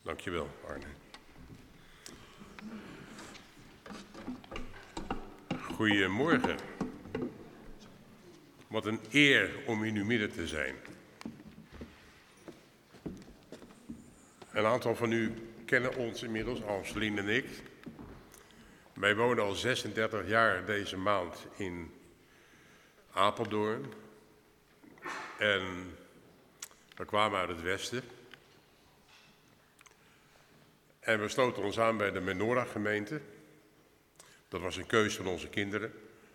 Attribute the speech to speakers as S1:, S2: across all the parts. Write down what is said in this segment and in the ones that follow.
S1: Dankjewel, Arne. Goedemorgen. Wat een eer om in uw midden te zijn. Een aantal van u kennen ons inmiddels, Anselien en ik. Wij wonen al 36 jaar deze maand in Apeldoorn. En we kwamen uit het westen. En we sloten ons aan bij de Menorah-gemeente. Dat was een keus van onze kinderen.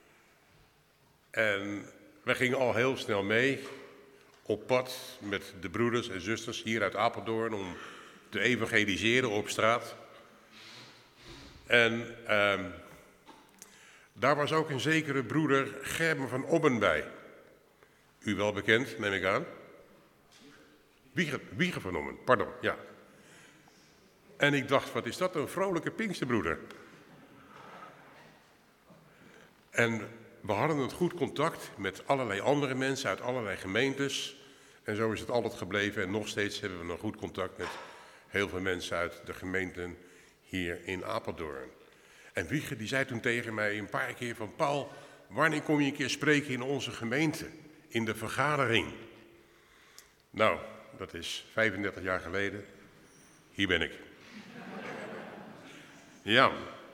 S1: En we gingen al heel snel mee op pad met de broeders en zusters hier uit Apeldoorn om te evangeliseren op straat. En daar was ook een zekere broeder Gerben van Obben bij. U wel bekend, neem ik aan. Wieger van Obben, pardon, ja. En ik dacht, wat is dat, een vrolijke Pinksterbroeder. En we hadden een goed contact met allerlei andere mensen uit allerlei gemeentes. En zo is het altijd gebleven. En nog steeds hebben we een goed contact met heel veel mensen uit de gemeenten hier in Apeldoorn. En Wieger die zei toen tegen mij een paar keer van... Paul, wanneer kom je een keer spreken in onze gemeente? In de vergadering. Nou, dat is 35 jaar geleden. Hier ben ik. Ja.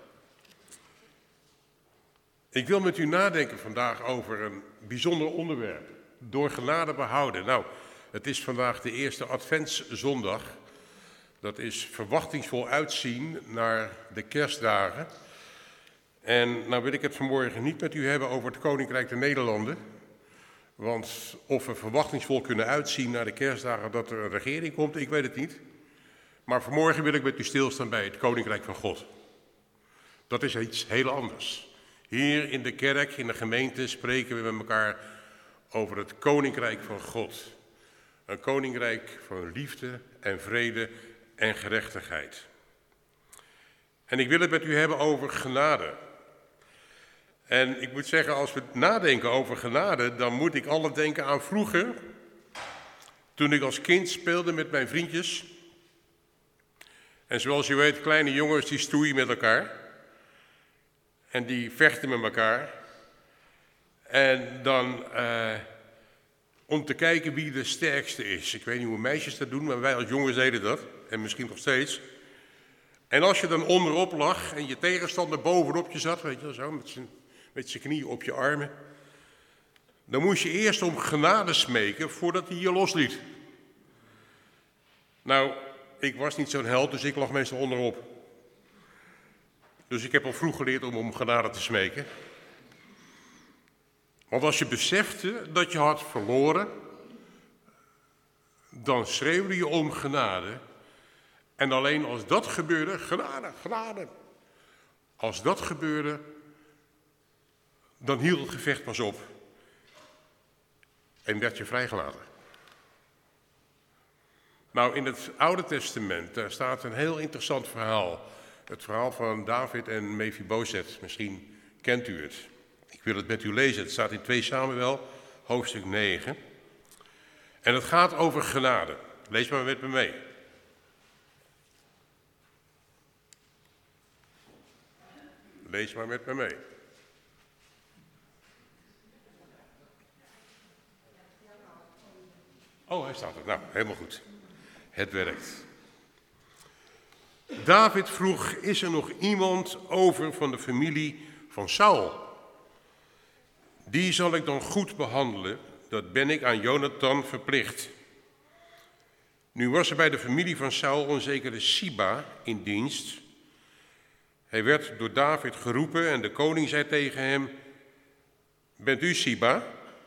S1: Ik wil met u nadenken vandaag over een bijzonder onderwerp. Door genade behouden. Nou, het is vandaag de eerste adventszondag. Dat is verwachtingsvol uitzien naar de kerstdagen. En nou wil ik het vanmorgen niet met u hebben over het Koninkrijk der Nederlanden. Want of we verwachtingsvol kunnen uitzien naar de kerstdagen dat er een regering komt, ik weet het niet. Maar vanmorgen wil ik met u stilstaan bij het Koninkrijk van God. Dat is iets heel anders. Hier in de kerk, in de gemeente, spreken we met elkaar over het Koninkrijk van God. Een koninkrijk van liefde en vrede en gerechtigheid. En ik wil het met u hebben over genade. En ik moet zeggen, als we nadenken over genade, dan moet ik altijd denken aan vroeger. Toen ik als kind speelde met mijn vriendjes. En zoals u weet, kleine jongens die stoeien met elkaar. En die vechten met elkaar. En dan om te kijken wie de sterkste is. Ik weet niet hoe meisjes dat doen, maar wij als jongens deden dat. En misschien nog steeds. En als je dan onderop lag en je tegenstander bovenop je zat, weet je wel zo, met zijn knieën op je armen. Dan moest je eerst om genade smeken voordat hij je losliet. Nou, ik was niet zo'n held, dus ik lag meestal onderop. Dus ik heb al vroeg geleerd om genade te smeken. Want als je besefte dat je had verloren, dan schreeuwde je om genade. En alleen als dat gebeurde, genade, genade. Als dat gebeurde, dan hield het gevecht pas op. En werd je vrijgelaten. Nou, in het Oude Testament, daar staat een heel interessant verhaal. Het verhaal van David en Mephibozet. Misschien kent u het. Ik wil het met u lezen. Het staat in 2 Samuel, hoofdstuk 9. En het gaat over genade. Lees maar met me mee. Lees maar met me mee. Oh, hij staat er. Nou, helemaal goed. Het werkt. David vroeg, is er nog iemand over van de familie van Saul? Die zal ik dan goed behandelen, dat ben ik aan Jonathan verplicht. Nu was er bij de familie van Saul een zekere Siba in dienst. Hij werd door David geroepen en de koning zei tegen hem, bent u Siba?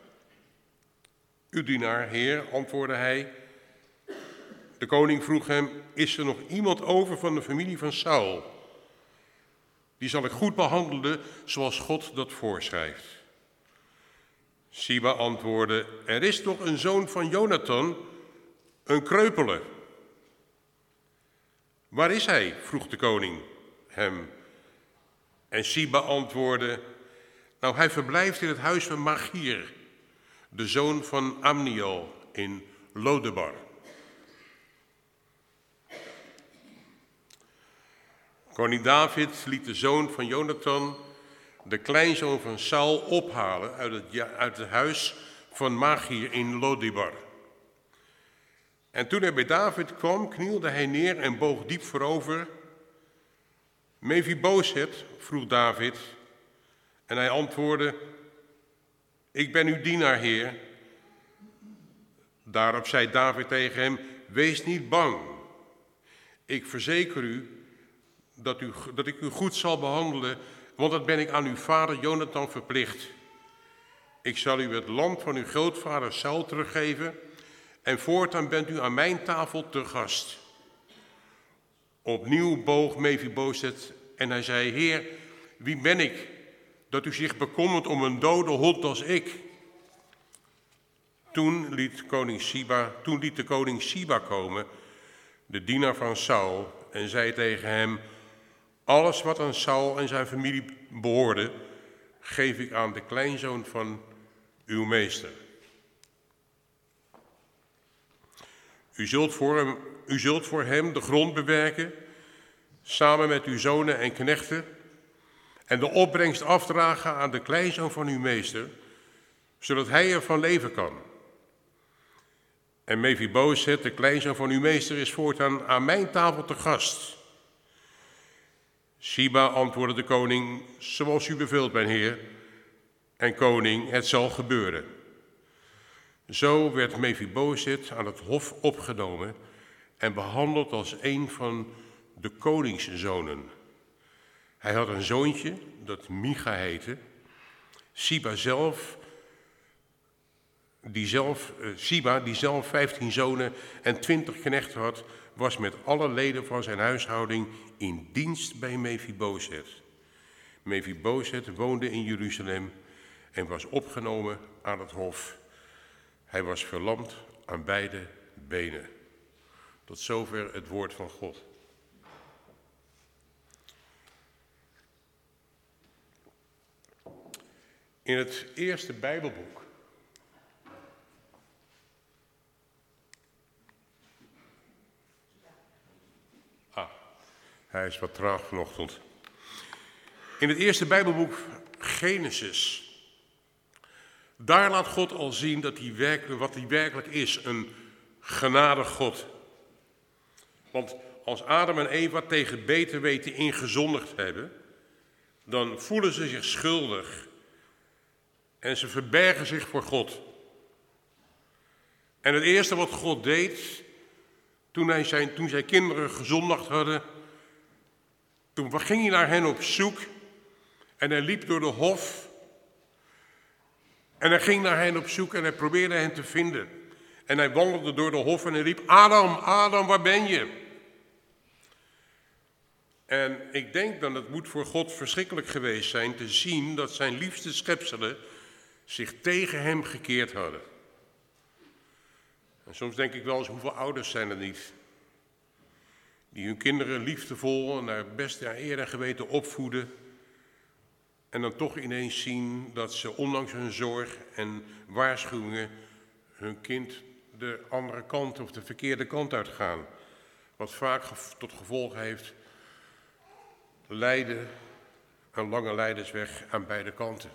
S1: Uw dienaar, heer, antwoordde hij. De koning vroeg hem, is er nog iemand over van de familie van Saul? Die zal ik goed behandelen zoals God dat voorschrijft. Siba antwoordde, er is toch een zoon van Jonathan, een kreupele. Waar is hij? Vroeg de koning hem. En Siba antwoordde, nou hij verblijft in het huis van Machir, de zoon van Amniel in Lodebar. Koning David liet de zoon van Jonathan, de kleinzoon van Saul, ophalen uit het huis van Machir in Lodibar. En toen hij bij David kwam, knielde hij neer en boog diep voorover. Mephibosheth, vroeg David, en hij antwoordde: ik ben uw dienaar, Heer. Daarop zei David tegen hem: wees niet bang. Ik verzeker u dat ik u goed zal behandelen, want dat ben ik aan uw vader Jonathan verplicht. Ik zal u het land van uw grootvader Saul teruggeven en voortaan bent u aan mijn tafel te gast. Opnieuw boog Mephibosheth en hij zei: Heer, wie ben ik dat u zich bekommert om een dode hond als ik? Toen liet de koning Siba komen, de dienaar van Saul, en zei tegen hem: alles wat aan Saul en zijn familie behoorde, geef ik aan de kleinzoon van uw meester. U zult voor hem de grond bewerken, samen met uw zonen en knechten, en de opbrengst afdragen aan de kleinzoon van uw meester, zodat hij ervan leven kan. En Mephibosheth, de kleinzoon van uw meester, is voortaan aan mijn tafel te gast. Siba antwoordde de koning: zoals u beveelt, mijn heer. En koning, het zal gebeuren. Zo werd Mephibosheth aan het hof opgenomen en behandeld als een van de koningszonen. Hij had een zoontje dat Micha heette. Siba, die zelf 15 zonen en 20 knechten had, was met alle leden van zijn huishouding in dienst bij Mephibosheth. Mephibosheth woonde in Jeruzalem en was opgenomen aan het hof. Hij was verlamd aan beide benen. Tot zover het woord van God. In het eerste Bijbelboek hij is wat traag vanochtend. In het eerste Bijbelboek Genesis, daar laat God al zien dat wat hij werkelijk is, een genadig God. Want als Adam en Eva tegen beter weten ingezondigd hebben, dan voelen ze zich schuldig en ze verbergen zich voor God. En het eerste wat God deed, toen zijn kinderen gezondigd hadden, toen ging hij naar hen op zoek en hij liep door de hof. En hij ging naar hen op zoek en hij probeerde hen te vinden. En hij wandelde door de hof en hij riep: Adam, Adam, waar ben je? En ik denk dat het moet voor God verschrikkelijk geweest zijn te zien dat zijn liefste schepselen zich tegen hem gekeerd hadden. En soms denk ik wel eens, hoeveel ouders zijn er niet die hun kinderen liefdevol en naar best eer en geweten opvoeden en dan toch ineens zien dat ze ondanks hun zorg en waarschuwingen hun kind de andere kant of de verkeerde kant uitgaan. Wat vaak tot gevolg heeft lijden, een lange lijdensweg aan beide kanten.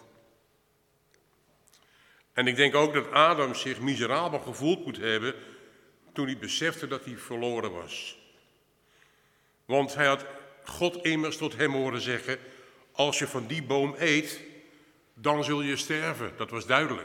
S1: En ik denk ook dat Adam zich miserabel gevoeld moet hebben toen hij besefte dat hij verloren was. Want hij had God immers tot hem horen zeggen: als je van die boom eet, dan zul je sterven. Dat was duidelijk.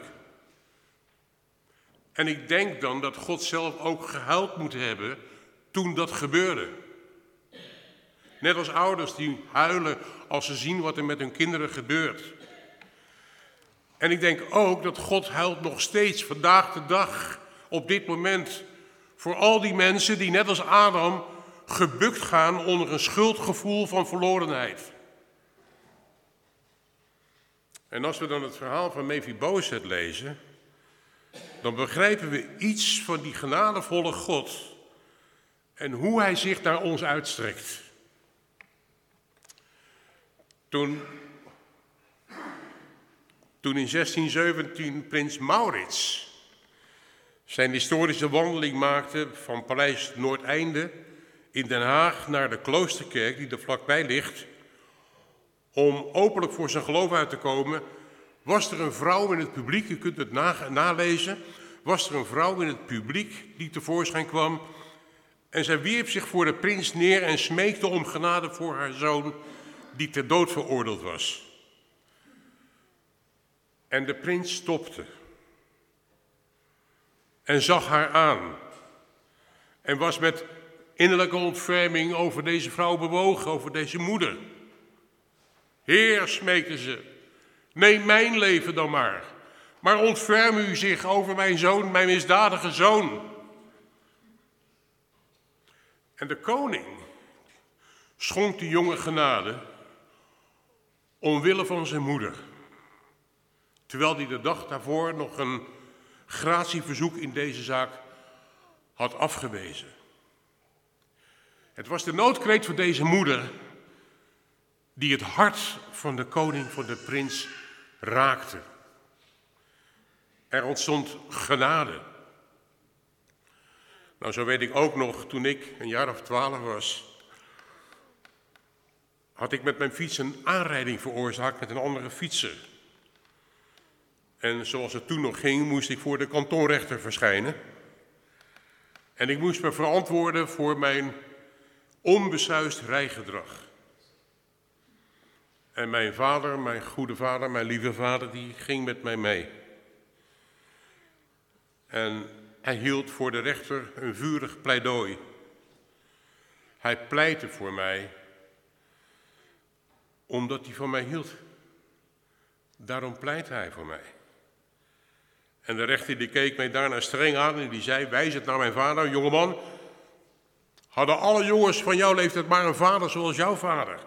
S1: En ik denk dan dat God zelf ook gehuild moet hebben toen dat gebeurde. Net als ouders die huilen als ze zien wat er met hun kinderen gebeurt. En ik denk ook dat God huilt nog steeds vandaag de dag, op dit moment, voor al die mensen die net als Adam gebukt gaan onder een schuldgevoel van verlorenheid. En als we dan het verhaal van Mephibosheth lezen, dan begrijpen we iets van die genadevolle God en hoe hij zich naar ons uitstrekt. Toen in 1617 prins Maurits zijn historische wandeling maakte van Paleis Noordeinde in Den Haag naar de Kloosterkerk, die er vlakbij ligt, om openlijk voor zijn geloof uit te komen, was er een vrouw in het publiek, u kunt het nalezen, was er een vrouw in het publiek die tevoorschijn kwam en zij wierp zich voor de prins neer en smeekte om genade voor haar zoon die ter dood veroordeeld was. En de prins stopte en zag haar aan en was met innerlijke ontferming over deze vrouw bewogen, over deze moeder. Heer, smeekte ze, neem mijn leven dan maar ontferm u zich over mijn zoon, mijn misdadige zoon. En de koning schonk de jonge genade omwille van zijn moeder, terwijl hij de dag daarvoor nog een gratieverzoek in deze zaak had afgewezen. Het was de noodkreet van deze moeder die het hart van de koning, van de prins, raakte. Er ontstond genade. Nou, zo weet ik ook nog, toen ik een jaar of 12 was, had ik met mijn fiets een aanrijding veroorzaakt met een andere fietser. En zoals het toen nog ging, moest ik voor de kantonrechter verschijnen. En ik moest me verantwoorden voor mijn onbesuisd rijgedrag. En mijn vader, mijn goede vader, mijn lieve vader, die ging met mij mee. En hij hield voor de rechter een vurig pleidooi. Hij pleitte voor mij, omdat hij van mij hield. Daarom pleit hij voor mij. En de rechter die keek mij daarna streng aan en die zei, wijzend naar mijn vader, jongeman, hadden alle jongens van jouw leeftijd maar een vader zoals jouw vader.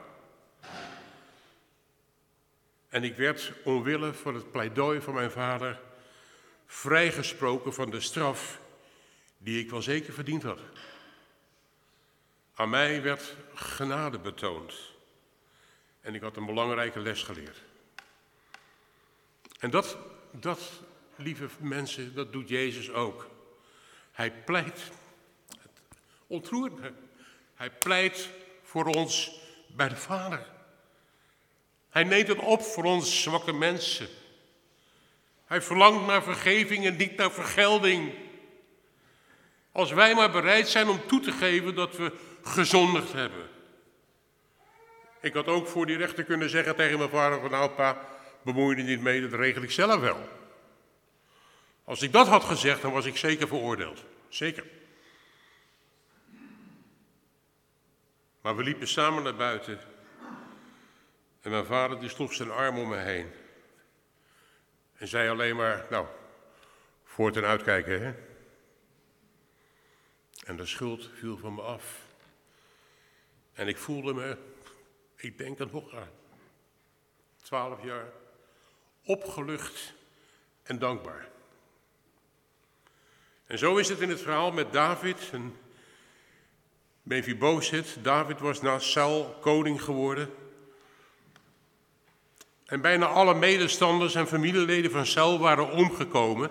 S1: En ik werd omwille van het pleidooi van mijn vader vrijgesproken van de straf die ik wel zeker verdiend had. Aan mij werd genade betoond en ik had een belangrijke les geleerd. En dat, lieve mensen, dat doet Jezus ook. Hij pleit, het ontroert me, hij pleit voor ons bij de Vader. Hij neemt het op voor ons zwakke mensen. Hij verlangt naar vergeving en niet naar vergelding. Als wij maar bereid zijn om toe te geven dat we gezondigd hebben. Ik had ook voor die rechter kunnen zeggen tegen mijn vader van nou pa, bemoei je er niet mee, dat regel ik zelf wel. Als ik dat had gezegd, dan was ik zeker veroordeeld. Zeker. Maar we liepen samen naar buiten. En mijn vader die sloeg zijn arm om me heen. En zei alleen maar, nou, voortaan uitkijken, hè. En de schuld viel van me af. En ik voelde me, ik denk er nog aan, 12 jaar, opgelucht en dankbaar. En zo is het in het verhaal met David en Mephibosheth. David was na Saul koning geworden. En bijna alle medestanders en familieleden van Saul waren omgekomen.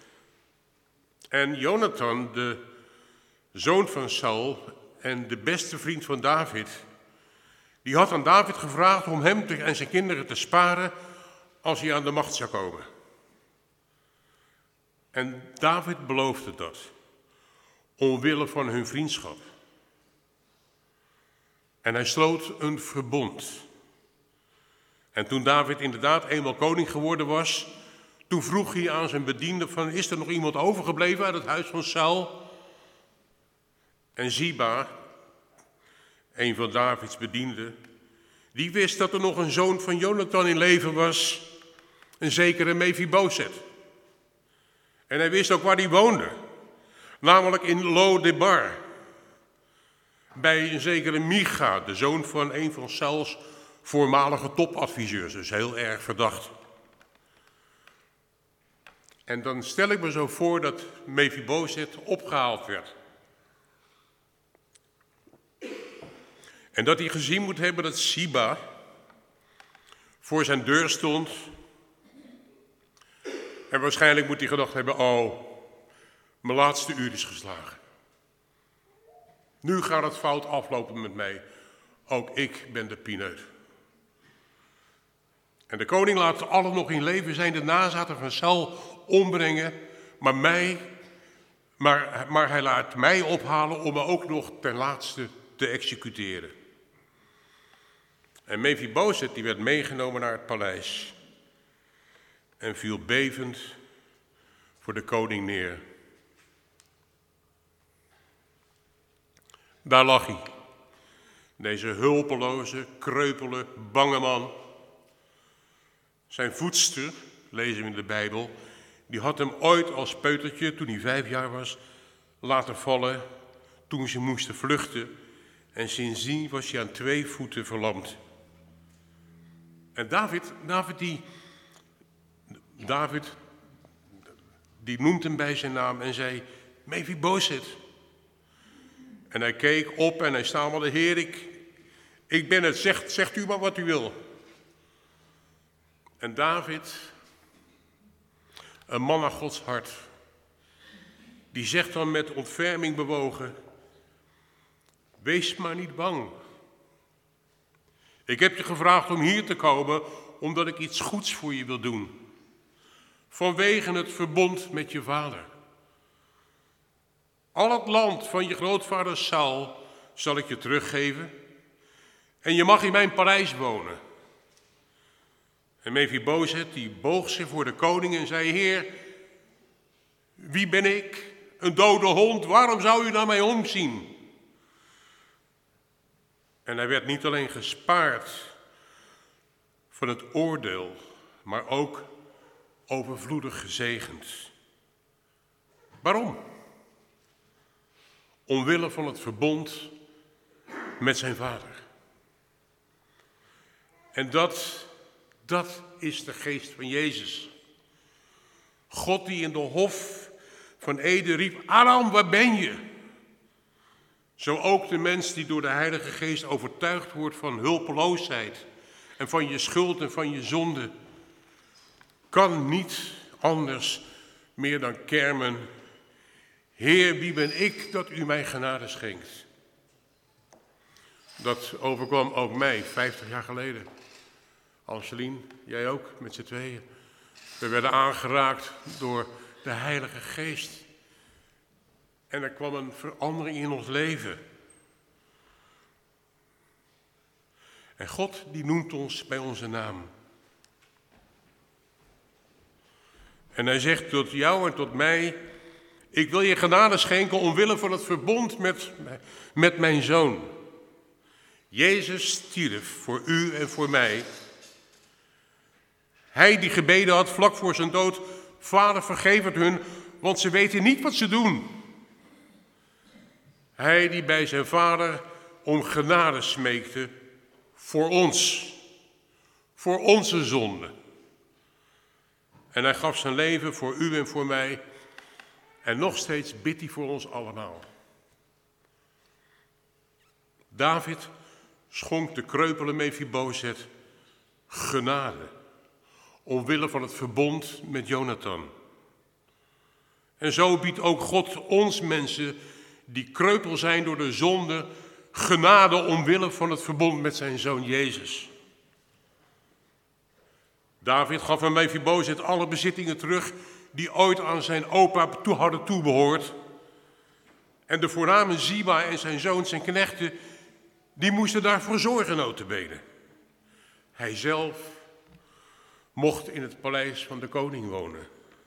S1: En Jonathan, de zoon van Saul en de beste vriend van David, die had aan David gevraagd om hem en zijn kinderen te sparen als hij aan de macht zou komen. En David beloofde dat, omwille van hun vriendschap. En hij sloot een verbond. En toen David inderdaad eenmaal koning geworden was, toen vroeg hij aan zijn bediende van, is er nog iemand overgebleven uit het huis van Saul? En Ziba, een van Davids bedienden, die wist dat er nog een zoon van Jonathan in leven was, een zekere Mephibosheth. En hij wist ook waar hij woonde, namelijk in Lo-debar, bij een zekere Micha, de zoon van een van Sauls voormalige topadviseurs, dus heel erg verdacht. En dan stel ik me zo voor dat Mephibosheth opgehaald werd. En dat hij gezien moet hebben dat Ziba voor zijn deur stond. En waarschijnlijk moet hij gedacht hebben, oh, mijn laatste uur is geslagen. Nu gaat het fout aflopen met mij. Ook ik ben de pineut. En de koning laat allen nog in leven zijn de nazaten van Saul ombrengen, maar hij laat mij ophalen om me ook nog ten laatste te executeren. En Mephibozet die werd meegenomen naar het paleis en viel bevend voor de koning neer. Daar lag hij, deze hulpeloze, kreupele, bange man. Zijn voedster, lezen we in de Bijbel, die had hem ooit als peutertje, toen hij 5 jaar was, laten vallen toen ze moesten vluchten. En sindsdien was hij aan 2 voeten verlamd. En David die noemt hem bij zijn naam en zei, Mephibozet. En hij keek op en hij stamelde, Heer, ik ben het, zegt u maar wat u wil. En David, een man naar Gods hart, die zegt dan met ontferming bewogen, wees maar niet bang. Ik heb je gevraagd om hier te komen, omdat ik iets goeds voor je wil doen. Vanwege het verbond met je vader. Al het land van je grootvader Saul zal ik je teruggeven en je mag in mijn paleis wonen. En Mephibozet die boog zich voor de koning en zei, Heer, wie ben ik? Een dode hond, waarom zou u naar mij omzien? En hij werd niet alleen gespaard van het oordeel, maar ook overvloedig gezegend. Waarom? Omwille van het verbond met zijn vader. En dat is de geest van Jezus. God die in de hof van Eden riep, Adam, waar ben je? Zo ook de mens die door de Heilige Geest overtuigd wordt van hulpeloosheid en van je schuld en van je zonde, kan niet anders meer dan kermen, Heer, wie ben ik dat u mij genade schenkt? Dat overkwam ook mij 50 jaar geleden. Angeline, jij ook, met z'n tweeën. We werden aangeraakt door de Heilige Geest. En er kwam een verandering in ons leven. En God die noemt ons bij onze naam. En hij zegt tot jou en tot mij, ik wil je genade schenken omwille van het verbond met mijn zoon. Jezus stierf voor u en voor mij. Hij die gebeden had vlak voor zijn dood, Vader vergeef het hun, want ze weten niet wat ze doen. Hij die bij zijn Vader om genade smeekte voor ons, voor onze zonde. En hij gaf zijn leven voor u en voor mij. En nog steeds bidt hij voor ons allemaal. David schonk de kreupele Mephibozet genade, omwille van het verbond met Jonathan. En zo biedt ook God ons mensen, die kreupel zijn door de zonde, genade omwille van het verbond met zijn zoon Jezus. David gaf aan Mephibozet alle bezittingen terug die ooit aan zijn opa hadden toebehoord. En de voorname Ziba en zijn zoons en knechten, die moesten daarvoor zorgen, nota bene. Hij zelf mocht in het paleis van de koning wonen.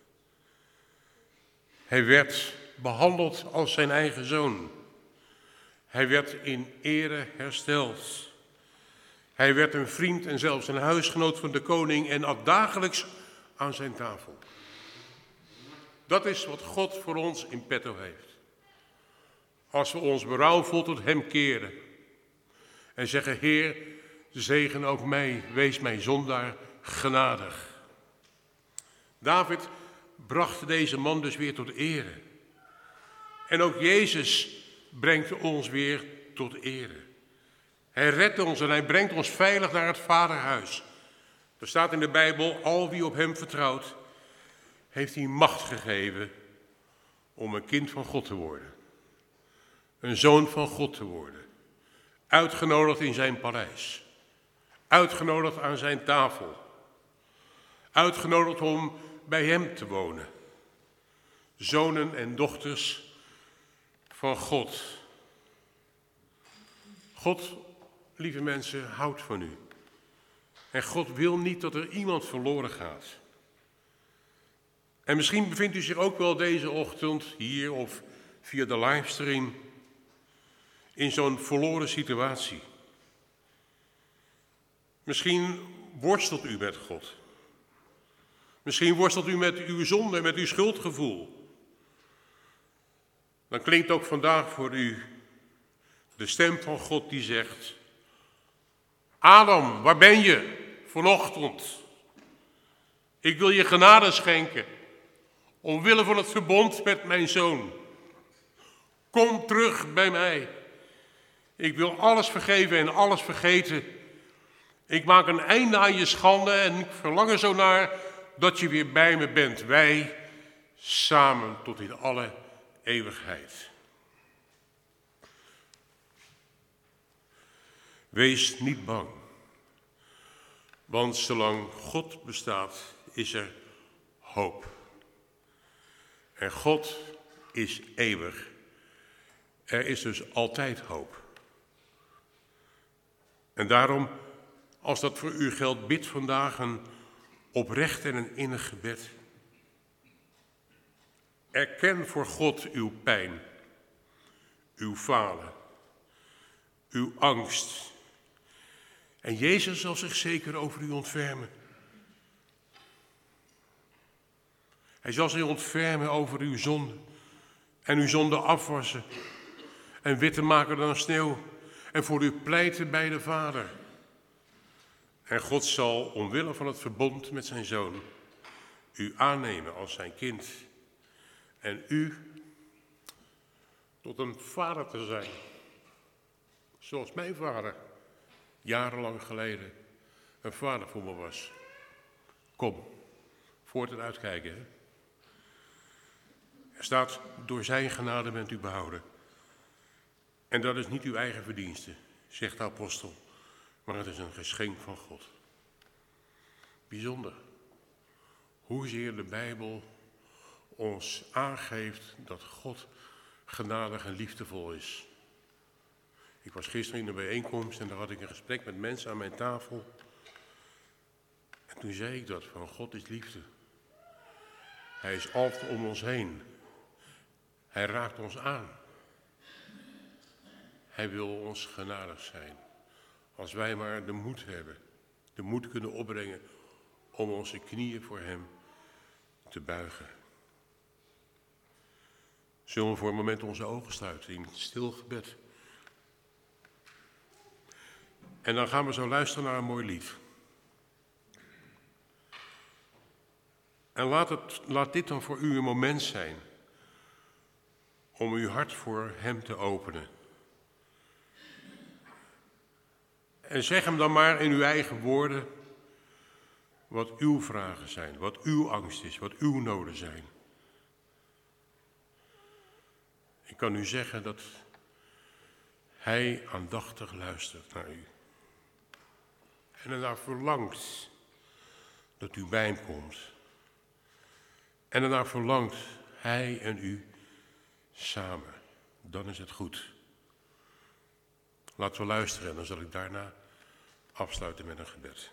S1: Hij werd behandeld als zijn eigen zoon. Hij werd in ere hersteld. Hij werd een vriend en zelfs een huisgenoot van de koning en at dagelijks aan zijn tafel. Dat is wat God voor ons in petto heeft. Als we ons berouwvol tot hem keren en zeggen, Heer, zegen ook mij, wees mij zondaar genadig. David bracht deze man dus weer tot ere. En ook Jezus brengt ons weer tot ere. Hij redt ons en hij brengt ons veilig naar het Vaderhuis. Er staat in de Bijbel, al wie op hem vertrouwt, heeft hij macht gegeven om een kind van God te worden. een zoon van God te worden. Uitgenodigd in zijn paleis. Uitgenodigd aan zijn tafel. Uitgenodigd om bij hem te wonen. Zonen en dochters van God. God, lieve mensen, houdt van u. En God wil niet dat er iemand verloren gaat. En misschien bevindt u zich ook wel deze ochtend hier of via de livestream in zo'n verloren situatie. Misschien worstelt u met God. Misschien worstelt u met uw zonde, met uw schuldgevoel. Dan klinkt ook vandaag voor u de stem van God die zegt: Adam, waar ben je vanochtend? Ik wil je genade schenken, omwille van het verbond met mijn zoon. Kom terug bij mij. Ik wil alles vergeven en alles vergeten. Ik maak een einde aan je schande en ik verlang er zo naar dat je weer bij me bent. Wij samen tot in alle eeuwigheid. Wees niet bang, want zolang God bestaat, is er hoop. En God is eeuwig. Er is dus altijd hoop. En daarom, als dat voor u geldt, bid vandaag een oprecht en een innig gebed. Erken voor God uw pijn, uw falen, uw angst. En Jezus zal zich zeker over u ontfermen. Hij zal zich ontfermen over uw zonde en uw zonde afwassen en witter maken dan sneeuw en voor u pleiten bij de Vader. En God zal, omwille van het verbond met zijn Zoon, u aannemen als zijn kind en u tot een vader te zijn, zoals mijn vader jarenlang geleden een vader voor me was. Kom, voort en uitkijken. Hè? Er staat, door zijn genade bent u behouden. En dat is niet uw eigen verdienste, zegt de apostel, maar het is een geschenk van God. Bijzonder. Hoezeer de Bijbel ons aangeeft dat God genadig en liefdevol is. Ik was gisteren in een bijeenkomst en daar had ik een gesprek met mensen aan mijn tafel. En toen zei ik dat, van God is liefde. Hij is altijd om ons heen. Hij raakt ons aan. Hij wil ons genadig zijn. Als wij maar de moed hebben, de moed kunnen opbrengen om onze knieën voor hem te buigen. Zullen we voor een moment onze ogen sluiten in stil gebed. En dan gaan we zo luisteren naar een mooi lied. En laat dit dan voor u een moment zijn om uw hart voor hem te openen. En zeg hem dan maar in uw eigen woorden wat uw vragen zijn, wat uw angst is, wat uw noden zijn. Ik kan u zeggen dat hij aandachtig luistert naar u. En ernaar verlangt dat u bij hem komt. En ernaar verlangt hij en u samen. Dan is het goed. Laten we luisteren en dan zal ik daarna afsluiten met een gebed.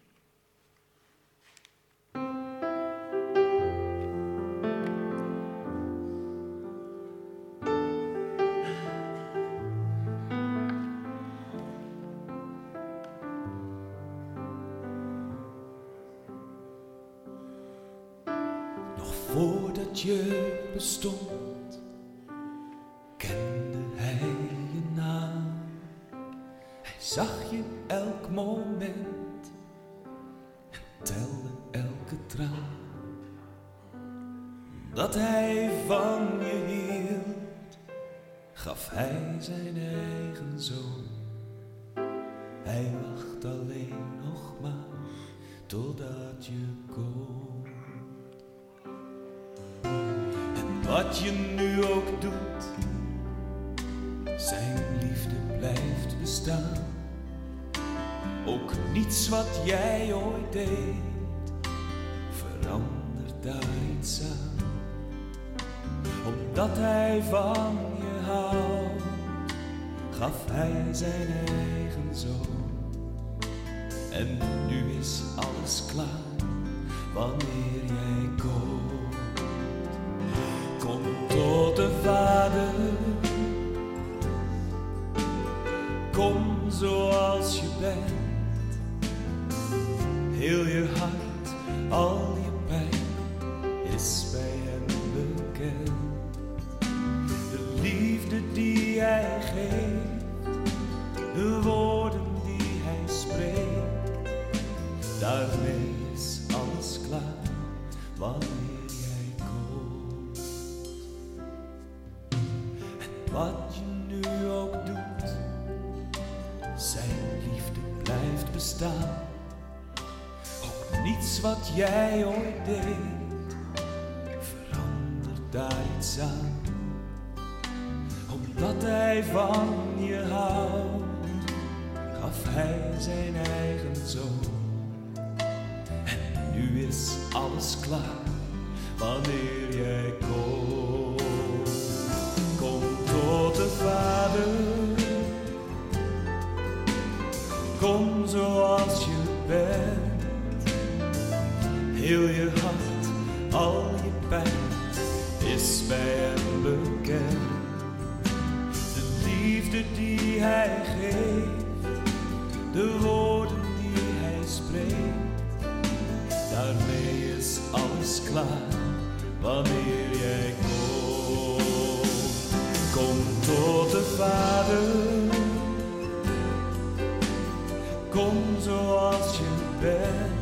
S2: Nog voordat je bestond, kende hij je naam. Hij zag je elk moment en telde elke traan. Dat hij van je hield, gaf hij zijn eigen zoon. Hij wacht alleen nog maar totdat je komt. En wat je nu ook doet, Zijn liefde blijft bestaan. Ook niets wat jij ooit deed verandert daar iets aan. Omdat hij van je houdt, gaf hij zijn eigen zoon. En nu is alles klaar wanneer jij komt. Kom tot de Vader. Kom zoals je bent. Heel je hart, al je pijn is bij hem bekend. De liefde die hij geeft, de woorden die hij spreekt, daarmee is alles klaar wanneer jij komt. En wat je nu ook doet, zijn liefde blijft bestaan. Ook niets wat jij ooit deed verandert daar iets aan. Omdat hij van je houdt, gaf hij zijn eigen zoon. En nu is alles klaar wanneer jij komt. Kom tot de Vader. Kom zoals je bent. Heel je hart, al je pijn is bij hem bekend. De liefde die hij geeft, de woorden die hij spreekt, daarmee is alles klaar wanneer jij komt. Kom tot de Vader. Kom zoals je bent.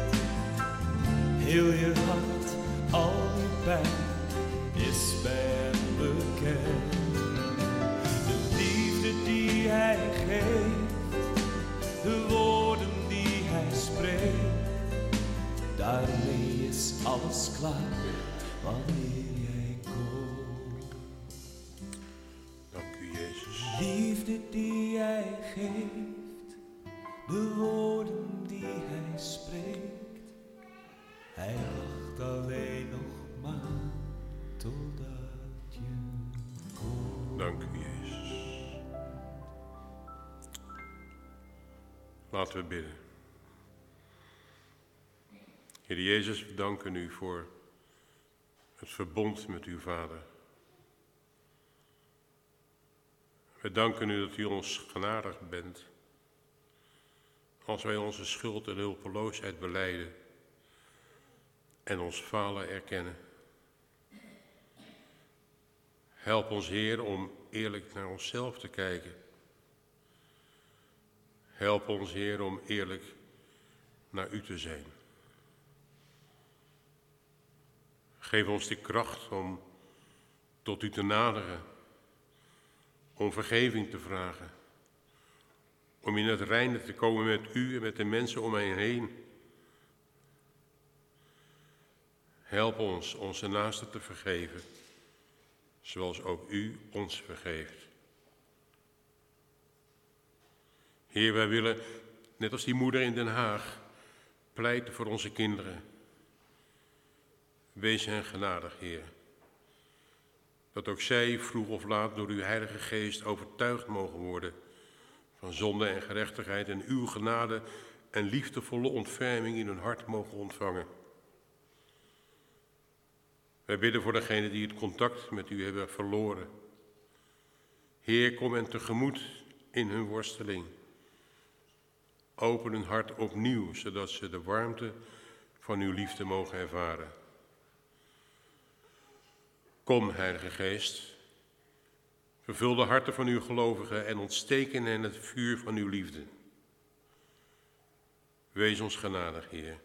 S2: Heel je hart, al je pijn is bij hem bekend. De liefde die hij geeft, de woorden die hij spreekt, daarmee is alles klaar wanneer jij komt.
S1: Dank u, Jezus.
S2: Liefde die hij geeft, de woorden die hij spreekt, hij wacht alleen nog maar totdat je komt.
S1: Dank u, Jezus. Laten we bidden. Heer Jezus, we danken u voor het verbond met uw Vader. We danken u dat u ons genadig bent. Als wij onze schuld en hulpeloosheid belijden en ons falen erkennen. Help ons, Heer, om eerlijk naar onszelf te kijken. Help ons, Heer, om eerlijk naar u te zijn. Geef ons de kracht om tot u te naderen, om vergeving te vragen, om in het reine te komen met u en met de mensen om mij heen. Help ons onze naasten te vergeven, zoals ook u ons vergeeft. Heer, wij willen, net als die moeder in Den Haag, pleiten voor onze kinderen. Wees hen genadig, Heer. Dat ook zij vroeg of laat door uw Heilige Geest overtuigd mogen worden van zonde en gerechtigheid en uw genade en liefdevolle ontferming in hun hart mogen ontvangen. Wij bidden voor degenen die het contact met u hebben verloren. Heer, kom hen tegemoet in hun worsteling. Open hun hart opnieuw, zodat ze de warmte van uw liefde mogen ervaren. Kom, Heilige Geest, vervul de harten van uw gelovigen en ontsteek in hen het vuur van uw liefde. Wees ons genadig, Heer.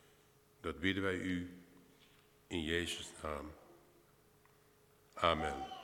S1: Dat bidden wij u in Jezus' naam. Amen.